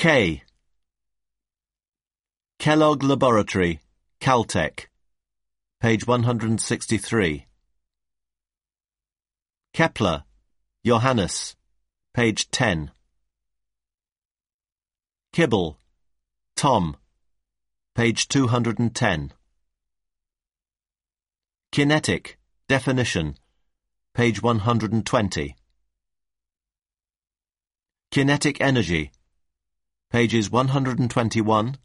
K. Kellogg Laboratory, Caltech, page 163. Kepler, Johannes, page 10. Kibble, Tom, page 210. Kinetic, definition, page 120. Kinetic energy, pages 121,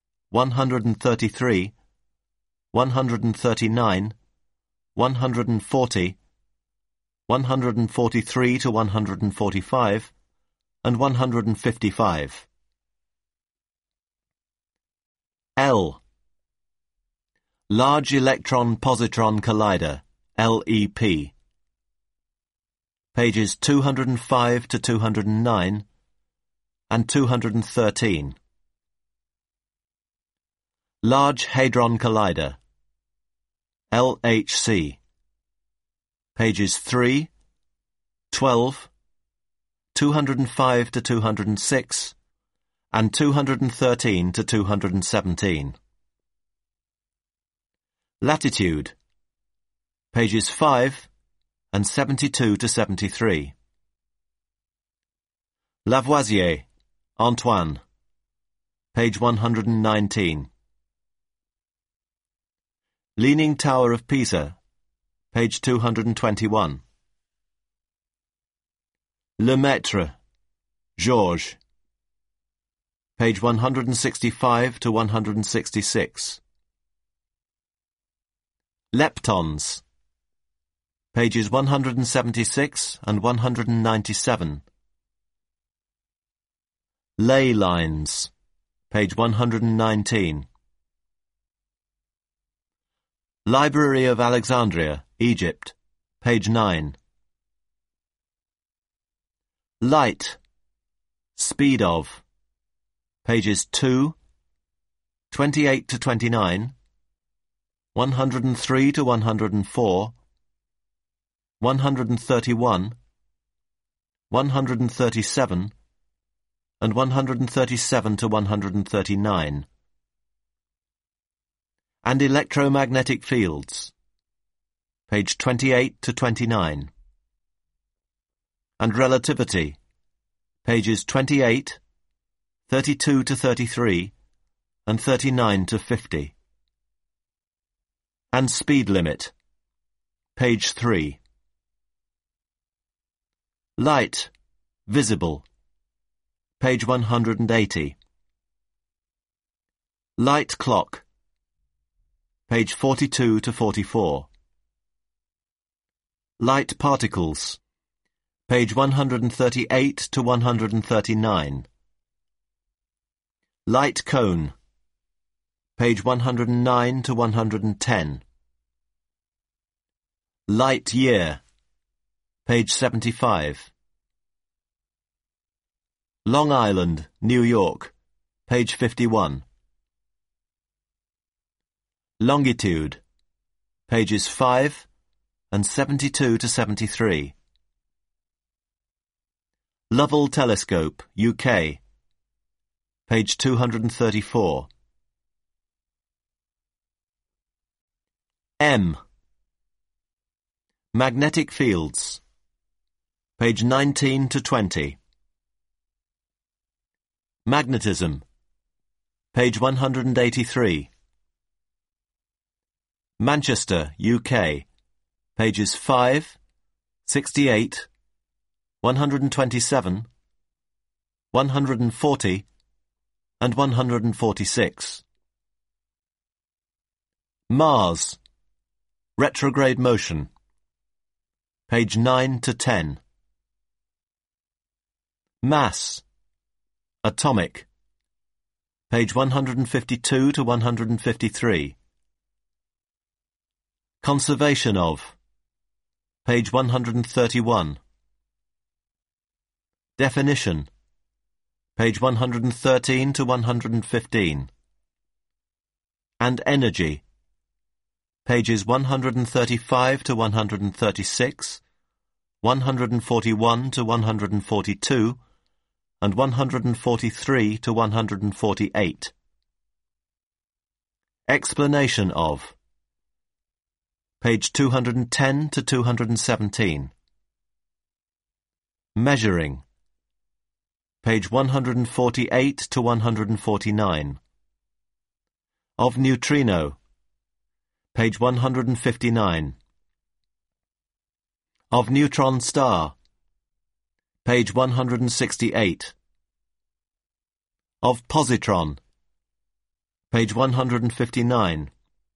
133, 139, 140, 143 to 145, and 155. L. Large Electron Positron Collider, LEP. Pages 205 to 209 and 213. Large Hadron Collider, LHC. Pages 3, 12, 205 to 206, and 213 to 217. Latitude, pages 5 and 72 to 73. Lavoisier, Antoine, page 119. Leaning Tower of Pisa, page 221. Lemaitre, Georges, page 165 to 166. Leptons, pages 176 and 197. Ley lines, page 119. Library of Alexandria, Egypt, page 9. Light, speed of, pages 2, 28 to 29, 103 to 104, 131, 137, and 137 to 139. And electromagnetic fields, page 28 to 29. And relativity, pages 28, 32 to 33, and 39 to 50. And speed limit, page 3. Light, visible, page 180. Light clock, page 42 to 44. Light particles, page 138 to 139. Light cone, page 109 to 110. Light year, page 75. Long Island, New York, page 51. Longitude, pages 5 and 72 to 73. Lovell Telescope, UK, page 234. M. Magnetic fields, page 19 to 20. Magnetism, page 183. Manchester, UK, pages 5, 68, 127, 140, and 146. Mars, retrograde motion, page 9 to 10. Mass, atomic, page 152 to 153. Conservation of, page 131. Definition, page 113 to 115. And energy, pages 135 to 136, 141 to 142, and 143 to 148. Explanation of page 210 to 217. Measuring page 148 to 149. Of neutrino page 159. Of neutron star page 168. Of positron page 159.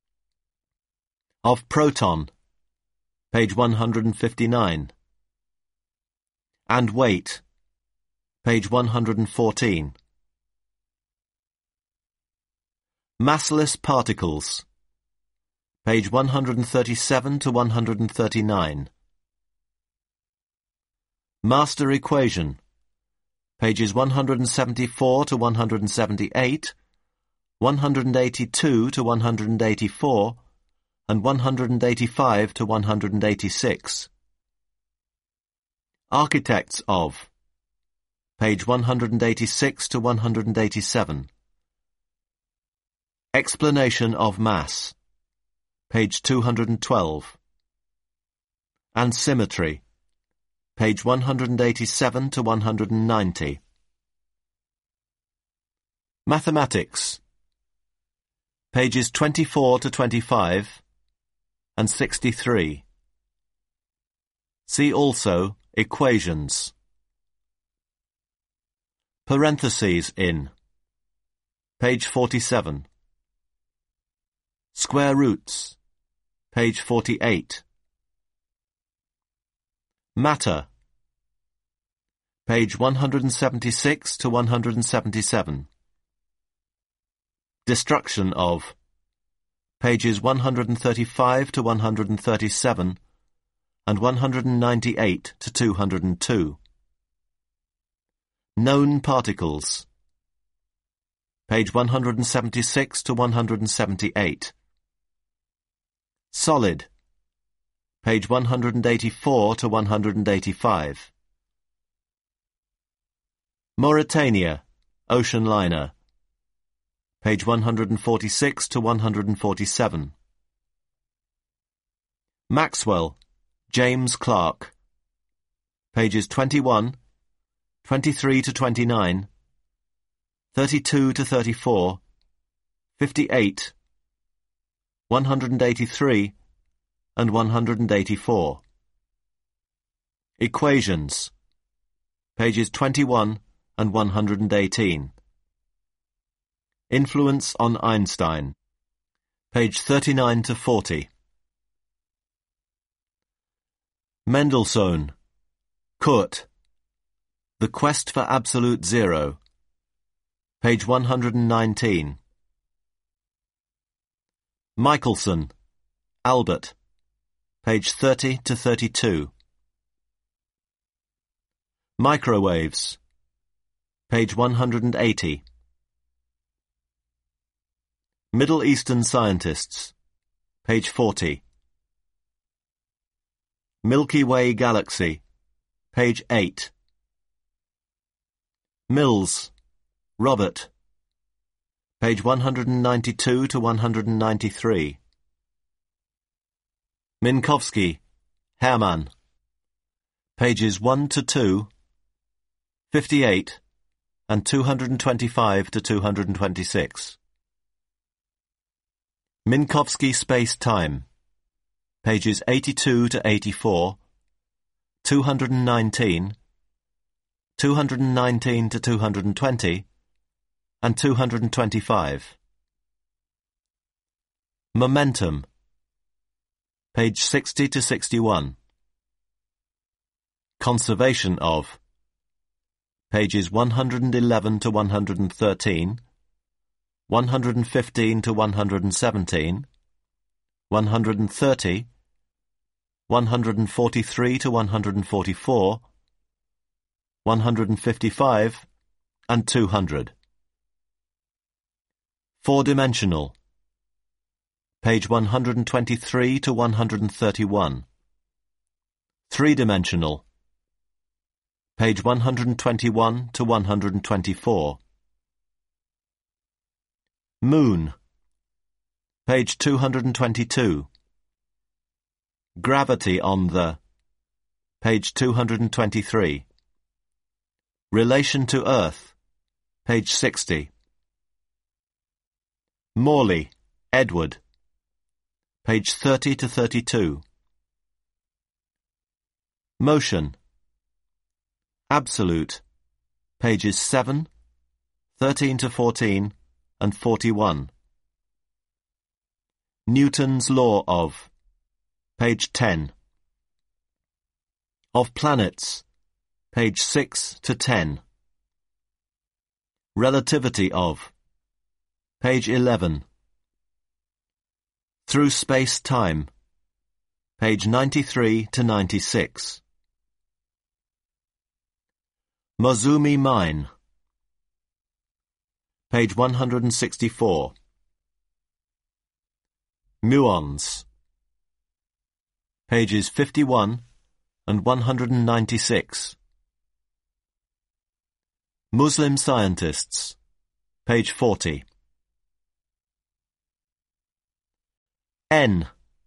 Of proton page 159. And weight page 114. Massless particles page 137 to 139. Master equation pages 174 to 178, 182 to 184, and 185 to 186. Architects of page 186 to 187. Explanation of mass page 212. And symmetry page 187 to 190. Mathematics pages 24 to 25 and 63. See also equations. Parentheses in page 47. Square roots page 48. Matter page 176 to 177. Destruction of pages 135 to 137 and 198 to 202. Known particles page 176 to 178. Solid page 184 to 185. Mauretania, ocean liner page 146 to 147. Maxwell, James Clerk pages 21, 23 to 29, 32 to 34, 58, 183 and 184. Equations pages 21 and 118. Influence on Einstein page 39 to 40. Mendelssohn, Kurt, The Quest for Absolute Zero page 119. Michelson, Albert, page 30 to 32. Microwaves, page 180. Middle Eastern Scientists, page 40. Milky Way Galaxy, page 8. Mills, Robert, page 192 to 193. Minkowski, Hermann, pages 1 to 2, 58, and 225 to 226. Minkowski Space-Time, pages 82 to 84, 219, 219 to 220, and 225. Momentum, page 60 to 61. Conservation of, pages 111 to 113, 115 to 117, 130, 143 to 144, 155, and 200. Four-dimensional, page 123 to 131. Three-dimensional, Page 121 to 124. Moon. Page 222. Gravity on the. Page 223. Relation to Earth. Page 60. Morley, Edward. Page 30 to 32. Motion. Absolute. Pages 7, 13 to 14, and 41. Newton's law of. Page 10. Of planets. Page 6 to 10. Relativity of. Page 11. Through space-time. Page 93 to 96. Mozumi Mine. Page 164. Muons. Pages 51 and 196. Muslim scientists. Page 40. N.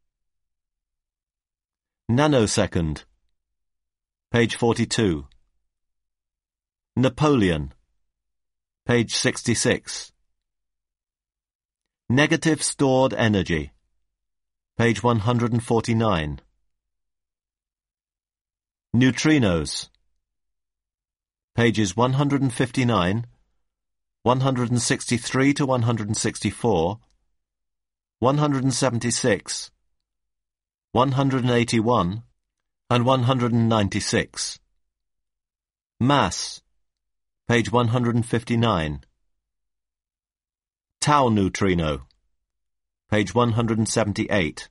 Nanosecond. Page 42. Napoleon. Page 66. Negative stored energy. Page 149. Neutrinos. Pages 159, 163 to 164, 176, 181, and 196. Mass. Page 159. Tau neutrino. Page 178.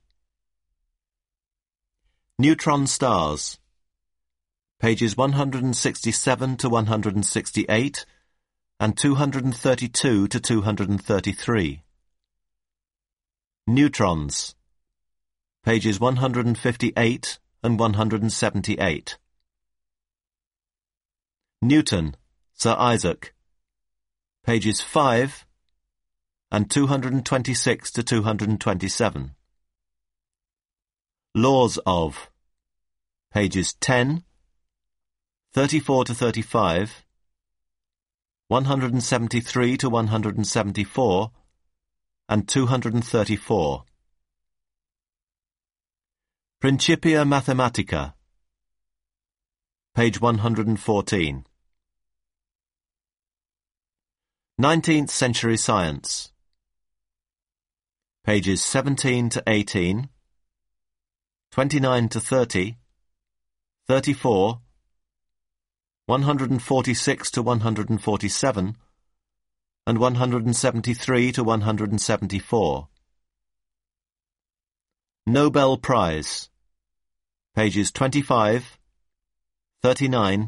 Neutron stars. Pages 167 to 168 and 232 to 233. Neutrons. Pages 158 and 178. Newton, Sir Isaac. Pages 5 and 226 to 227. Laws of. Pages 10, 34 to 35, 173 to 174, and 234. Principia Mathematica. Page 114. 19th Century Science. Pages 17 to 18, 29 to 30, 34, 146 to 147, and 173 to 174. Nobel Prize. Pages 25, 39,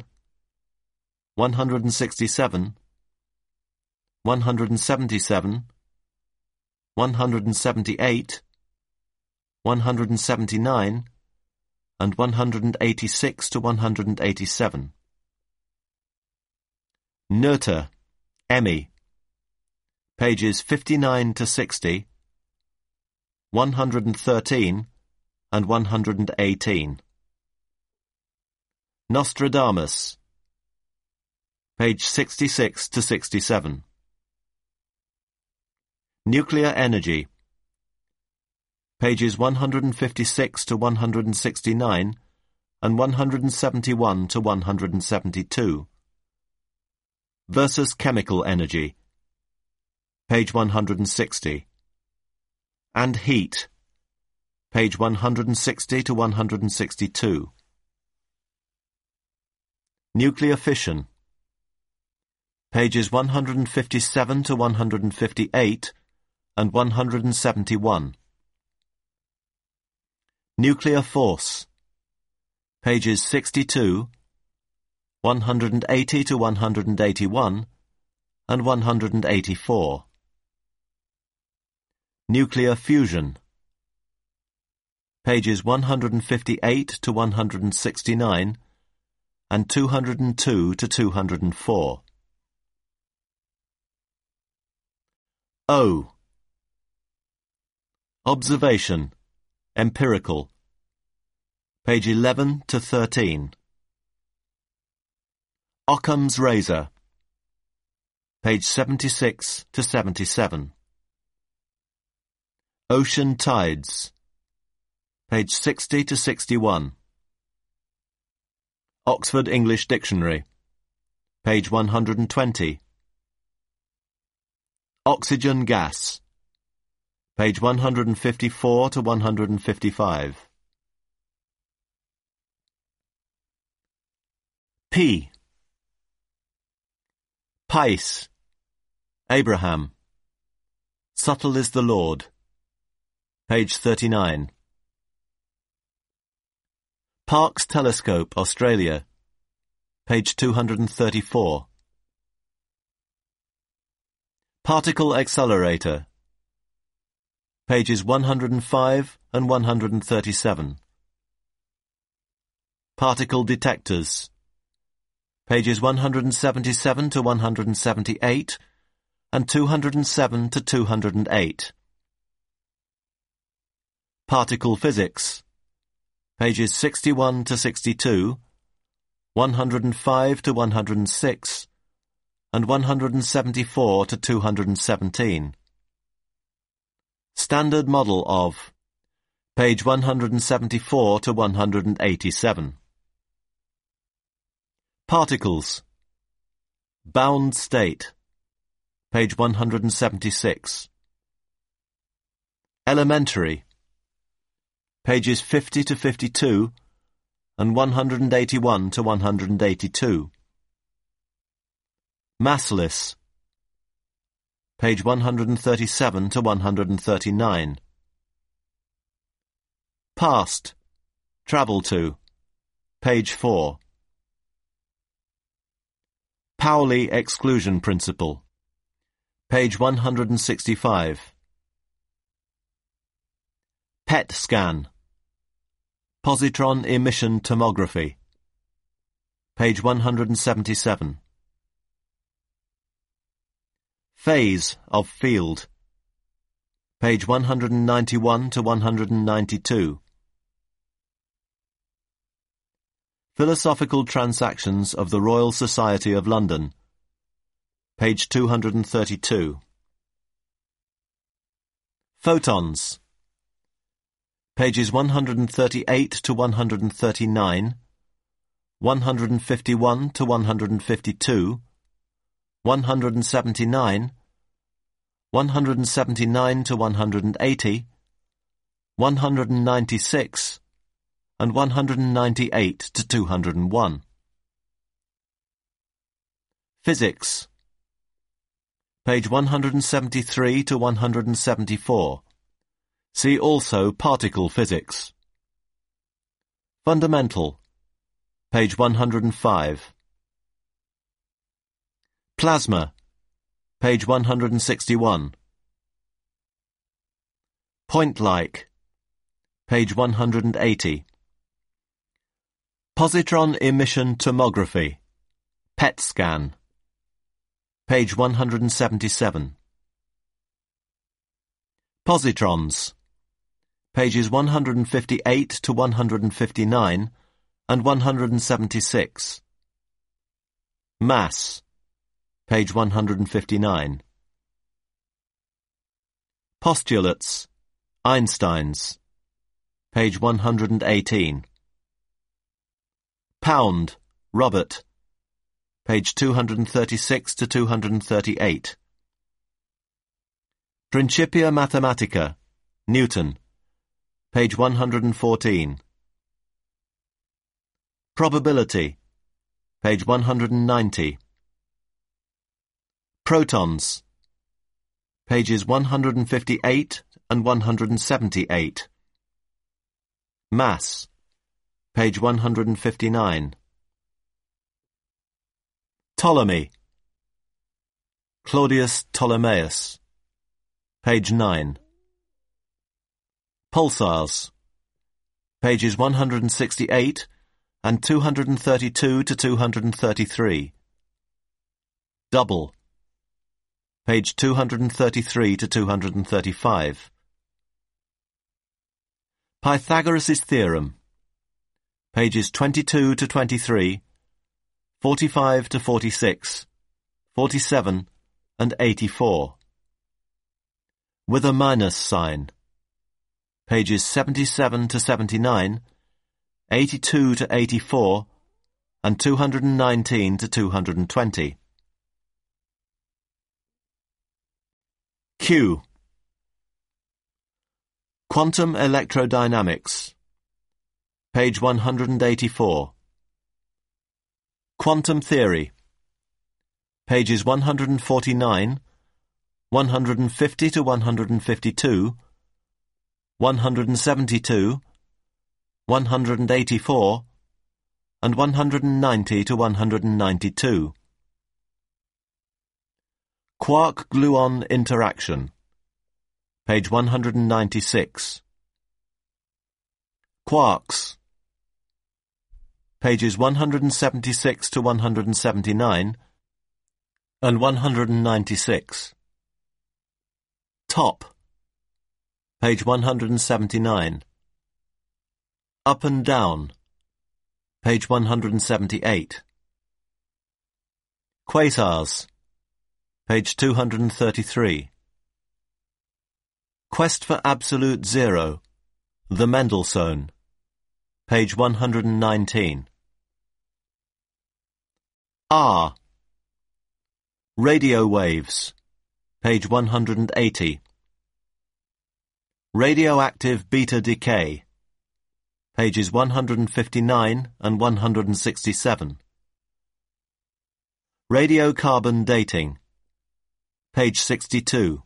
167, 177, 178, 179, and 186 to 187. Noether, Emmy. Pages 59 to 60, 113, and 118. Nostradamus. Page 66 to 67. Nuclear energy. Pages 156 to 169 and 171 to 172. Versus chemical energy. Page 160. And heat. Page 160 to 162. Nuclear fission. Pages 157 to 158 and 171. Nuclear force. Pages 62, 180 to 181, and 184. Nuclear fusion. Pages 158 to 169, and 202 to 204. O. Observation, empirical. Page 11 to 13. Occam's razor. Page 76 to 77. Ocean tides. Page 60 to 61. Oxford English Dictionary. Page 120. Oxygen gas. Page 154 to 155. P. Pais. Abraham. Subtle is the Lord. Page 39. Parkes Telescope, Australia. Page 234. Particle accelerator. Pages 105 and 137. Particle detectors. Pages 177 to 178 and 207 to 208. Particle physics. Pages 61 to 62, 105 to 106, and 174 to 217. Standard model of page 174 to 187. Particles. Bound state. Page 176. Elementary. Pages 50 to 52 and 181 to 182. Massless. Page 137 to 139. Past. Travel to. Page 4. Pauli exclusion principle. Page 165. PET scan. Positron emission tomography. Page 177. Phase of field. Page 191 to 192. Philosophical Transactions of the Royal Society of London. Page 232. Photons. Pages 138 to 139, 151 to 152, 179, 179 to 180, 196, and 198 to 201. Physics. Page 173 to 174. See also particle physics. Fundamental. Page 105. Plasma. Page 161. Point-like. Page 180. Positron emission tomography. PET scan. Page 177. Positrons. Pages 158 to 159 and 176. Mass. Page 159. Postulates. Einstein's. Page 118. Pound. Robert. Page 236 to 238. Principia Mathematica. Newton. Page 114. Probability. Page 190. Protons. Pages 158 and 178. Mass. Page 159. Ptolemy. Claudius Ptolemaeus. Page 9. Pulsars. Pages 168 and 232 to 233. Double. Page 233 to 235. Pythagoras' theorem. Pages 22 to 23, 45 to 46, 47 and 84. With a minus sign. Pages 77 to 79, 82 to 84, and 219 to 220. Q. Quantum electrodynamics. Page 184. Quantum theory. Pages 149, 150 to 152, 172, 184, and 190 to 192. Quark-gluon interaction. Page 196. Quarks. Pages 176 to 179 and 196. Top. Page 179. Up and down. Page 178. Quasars. Page 233. Quest for Absolute Zero. The Mendelssohn. Page 119. R. Radio waves. Page 180. Radioactive beta decay. Pages 159 and 167. Radiocarbon dating. Page 62.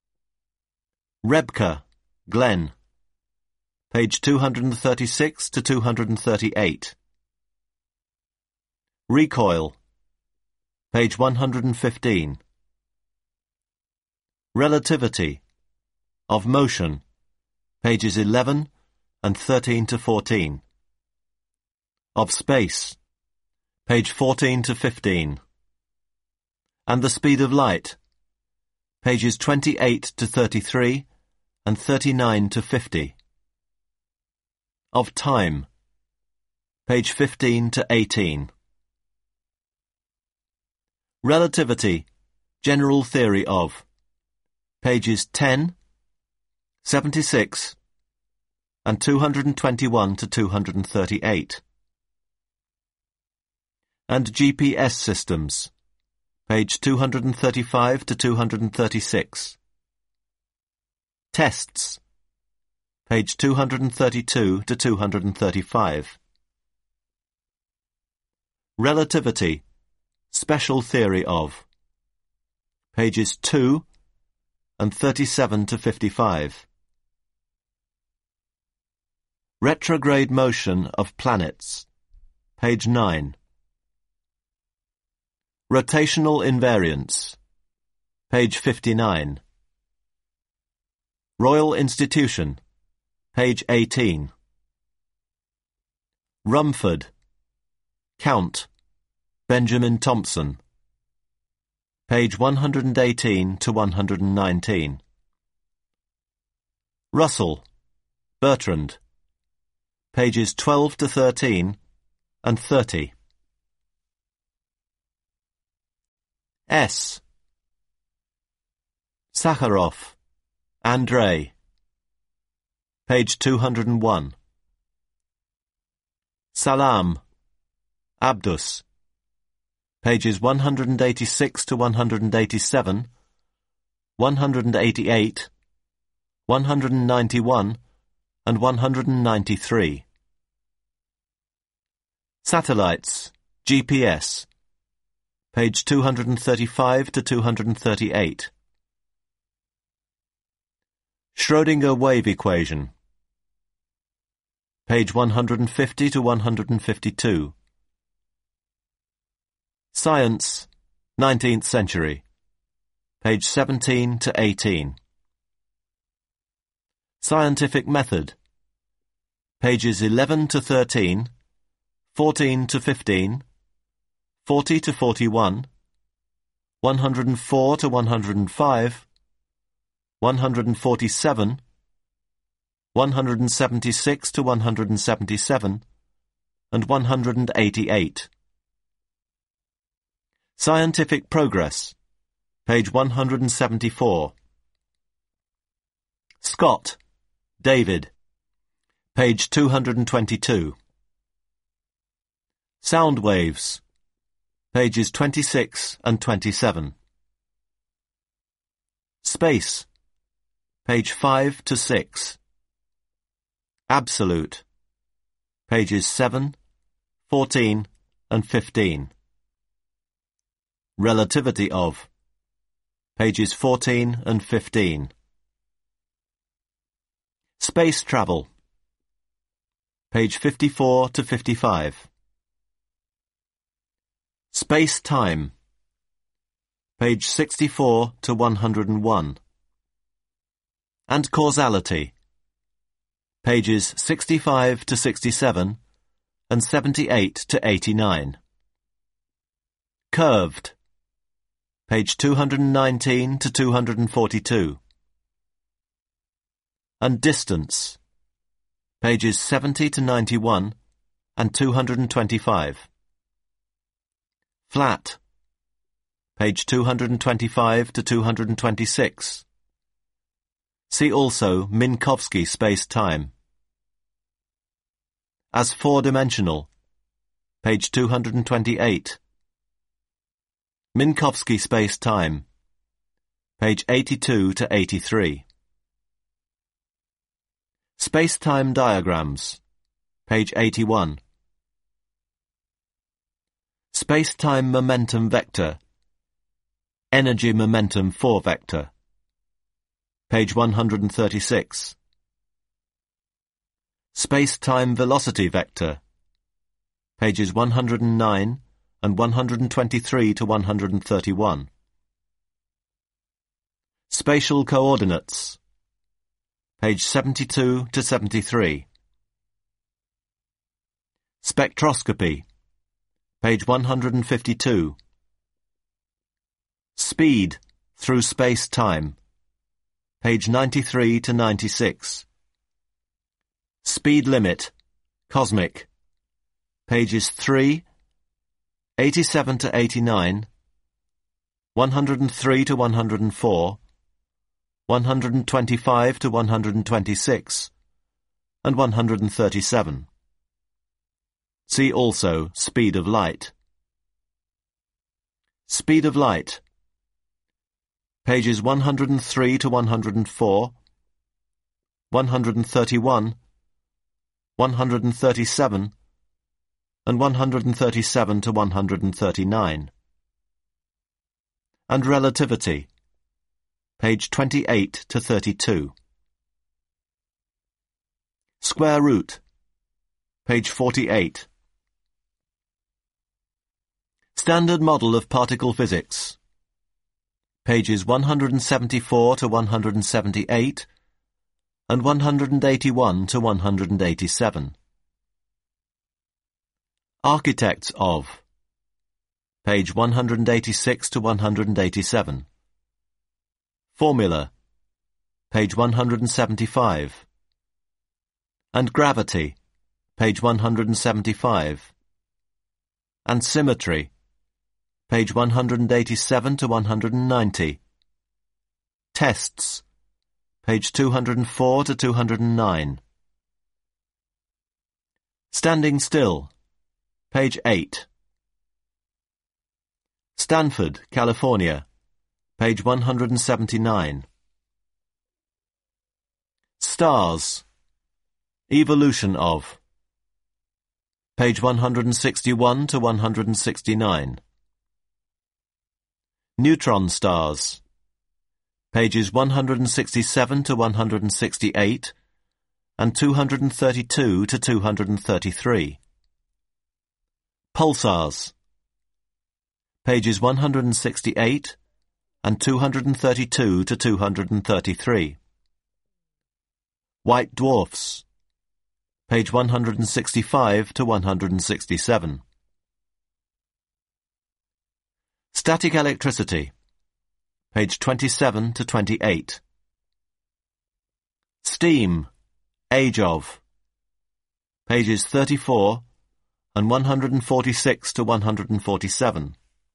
Rebka, Glenn. Page 236 to 238. Recoil. Page 115. Relativity. Of motion. Pages 11 and 13 to 14. Of space. Page 14 to 15. And the speed of light. Pages 28 to 33 and 39 to 50. Of time. Page 15 to 18. Relativity. General theory of. Pages 10, 76, and 221 to 238. And GPS systems. Page 235 to 236. Tests. Page 232 to 235. Relativity. Special theory of. Pages 2 and 37 to 55. Retrograde motion of planets. Page 9. Rotational invariance. Page 59. Royal Institution. Page 18. Rumford. Count. Benjamin Thompson. Page 118 to 119. Russell. Bertrand. Pages 12 to 13 and 30. S. Sakharov. Andrei. Page 201. Salam. Abdus. Pages 186 to 187, 188, 191, and 193. Satellites. GPS. Page 235 to 238. Schrödinger wave equation. Page 150 to 152. Science, 19th century. Page 17 to 18. Scientific method. Pages 11 to 13, 14 to 15, 40 to 41, 104 to 105, 147, 176 to 177, and 188. Scientific Progress, page 174. Scott, David, page 222. Sound Waves, pages 26 and 27. Space, page 5 to 6. Absolute, pages 7, 14 and 15. Relativity of, pages 14 and 15. Space travel, page 54 to 55. Space-time, page 64 to 101. And causality, pages 65 to 67 and 78 to 89. Curved, page 219 to 242. And distance, pages 70 to 91 and 225. Flat, page 225 to 226. See also Minkowski space-time. As four-dimensional, page 228. Minkowski space-time, page 82 to 83. Space-time diagrams, page 81. Space-time momentum vector, energy momentum 4 vector, page 136. Space-time velocity vector, pages 109 and 123 to 131. Spatial coordinates, page 72 to 73. Spectroscopy, page 152. Speed through space-time, page 93 to 96. Speed limit, cosmic, pages 3, 87 to 89, 103 to 104, 125 to 126, and 137. See also speed of light. Speed of light, pages 103 to 104, 131, 137, and 137 to 139. And relativity, page 28 to 32. Square root, page 48. Standard Model of Particle Physics, pages 174 to 178 and 181 to 187. Architects of, page 186 to 187. Formula, page 175. And gravity, page 175. And symmetry, page 187 to 190. Tests, page 204 to 209. Standing still, page 8. Stanford, California, page 179. Stars, evolution of, page 161 to 169. Neutron stars, pages 167 to 168 and 232 to 233. Pulsars, pages 168 and 232 to 233. White dwarfs, page 165 to 167. Static electricity, page 27 to 28. Steam, age of, pages 34 and 146 to 147.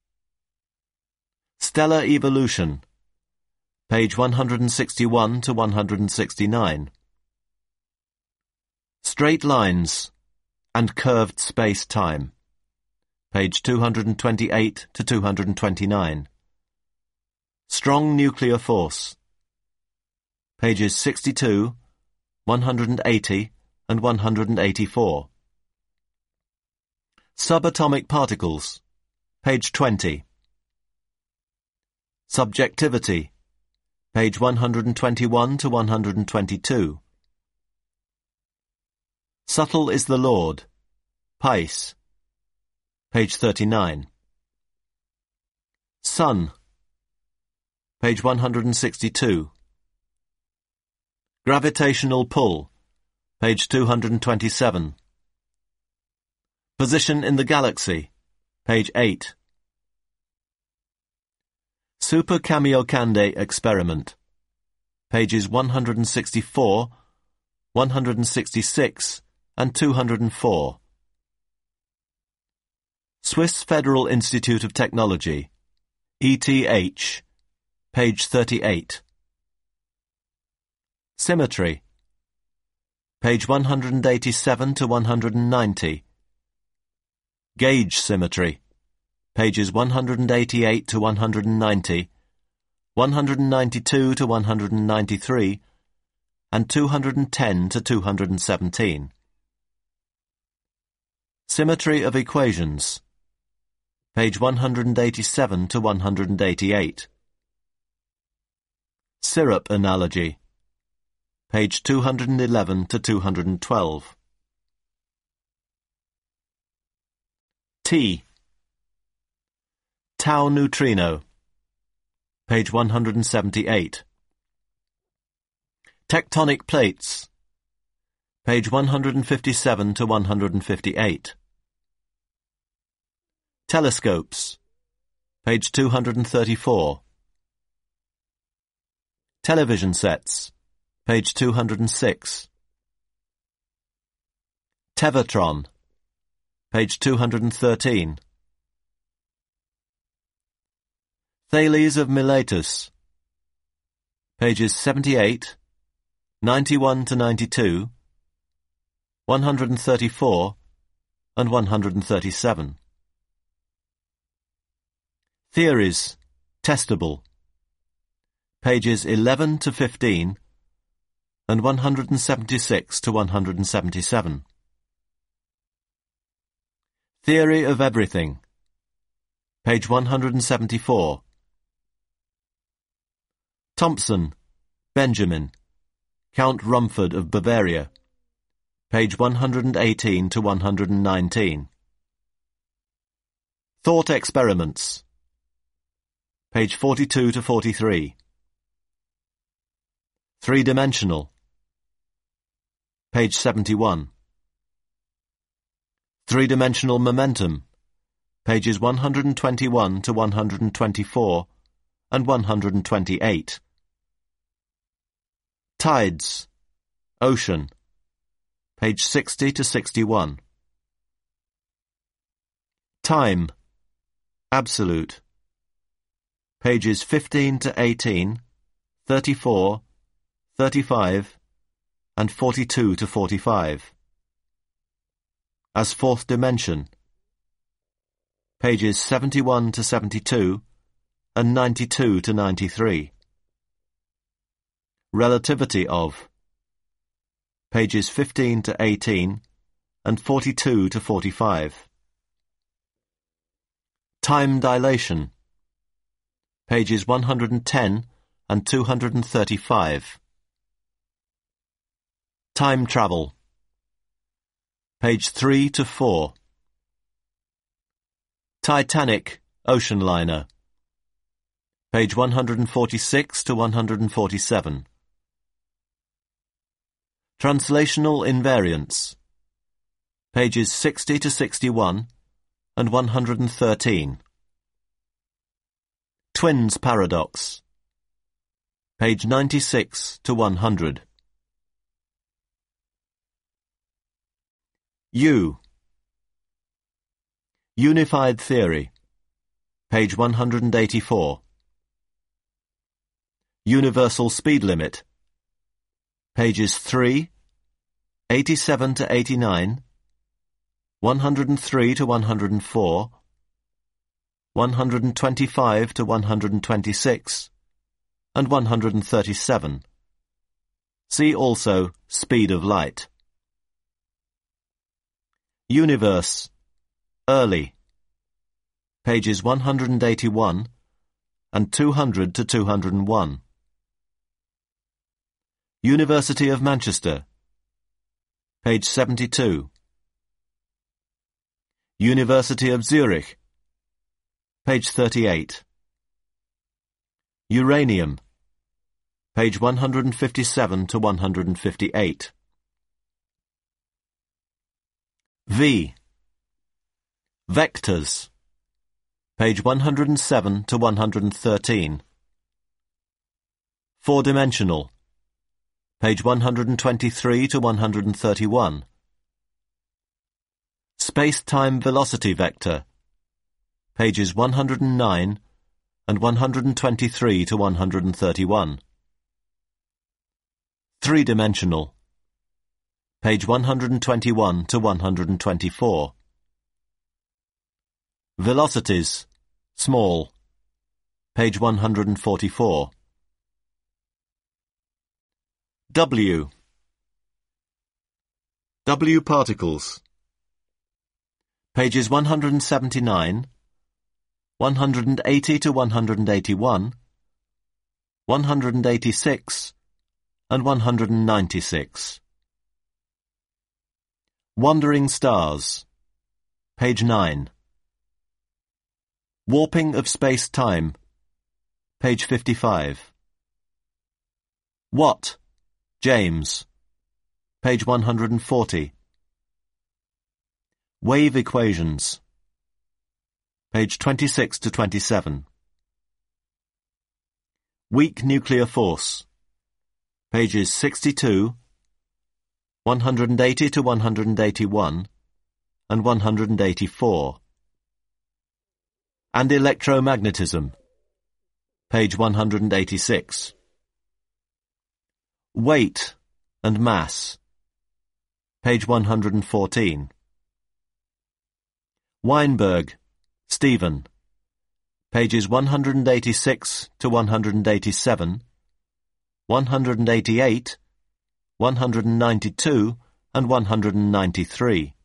Stellar evolution, page 161 to 169. Straight lines and curved space-time, page 228 to 229. Strong nuclear force, pages 62, 180 and 184. Subatomic particles, page 20. Subjectivity, page 121 to 122. Subtle is the Lord, Pais, page 39. Sun, page 162. Gravitational pull, page 227. Position in the galaxy, page 8. Super Kamiokande experiment, pages 164, 166 and 204. Swiss Federal Institute of Technology, ETH, page 38. Symmetry, page 187 to 190. Gauge symmetry, pages 188 to 190, 192 to 193, and 210 to 217. Symmetry of equations, page 187 to 188. Syrup analogy, page 211 to 212. T. Tau neutrino, page 178. Tectonic plates, page 157 to 158. Telescopes, page 234. Television sets, page 206. Tevatron, page 213. Thales of Miletus, pages 78, 91 to 92, 134 and 137. Theories, testable, pages 11 to 15 and 176 to 177. Theory of everything, page 174. Thompson, Benjamin, Count Rumford of Bavaria, page 118 to 119. Thought experiments, page 42 to 43. Three-dimensional, page 71. Three-dimensional momentum, pages 121 to 124 and 128. Tides, ocean, page 60 to 61. Time, absolute, pages 15 to 18, 34, 35, and 42 to 45. As fourth dimension, pages 71 to 72 and 92 to 93. Relativity of, pages 15 to 18 and 42 to 45. Time dilation, pages 110 and 235. Time travel, page 3 to 4. Titanic, ocean liner, page 146 to 147. Translational invariance, pages 60 to 61 and 113. Twins paradox, page 96 to 100. U. Unified theory, page 184. Universal speed limit, pages 3, 87 to 89, 103 to 104, 125 to 126, and 137. See also speed of light. Universe, early, pages 181 and 200 to 201. University of Manchester, page 72. University of Zurich, page 38. Uranium, page 157 to 158. V. Vectors, page 107 to 113. Four-dimensional, page 123 to 131. Space-time velocity vector, pages 109 and 123 to 131. Three-dimensional, page 121 to 124. Velocities, small, page 144. W. W particles, pages 179, 180 to 181, 186, and 196. Wandering stars, page 9. Warping of space-time, page 55. Watt, James, page 140. Wave equations, page 26 to 27. Weak nuclear force, pages 62, 180 to 181, and 184. And electromagnetism, page 186. Weight and mass, page 114. Weinberg, Stephen, pages 186 to 187, 188, 192, and 193.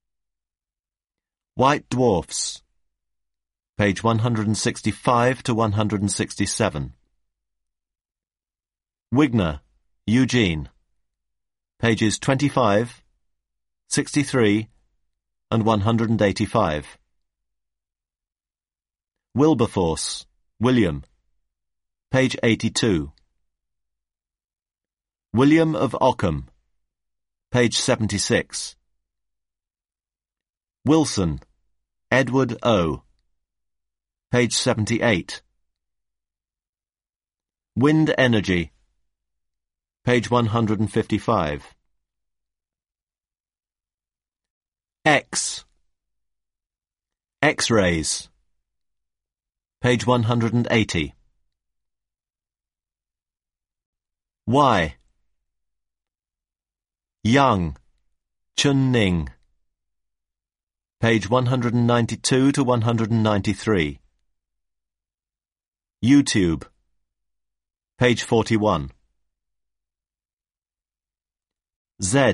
White dwarfs, page 165 to 167. Wigner, Eugene, pages 25, 63, and 185. Wilberforce, William, page 82. William of Ockham, page 76. Wilson, Edward O., page 78. Wind energy, page 155. X. X-rays, page 180. Y. Young, Chun Ning, page 192 to 193. YouTube, page 41. Z.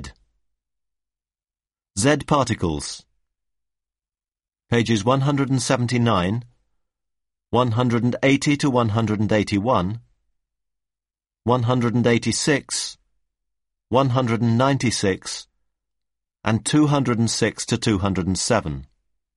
Z particles, pages 179, 180 to 181, 186, 196, and 206 to 207.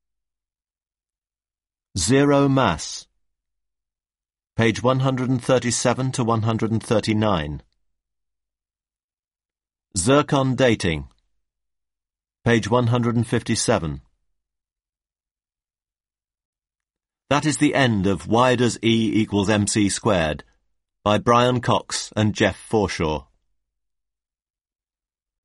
Zero mass, page 137 to 139. Zircon dating, Page 157. That is the end of Why Does E equals MC Squared by Brian Cox and Jeff Forshaw.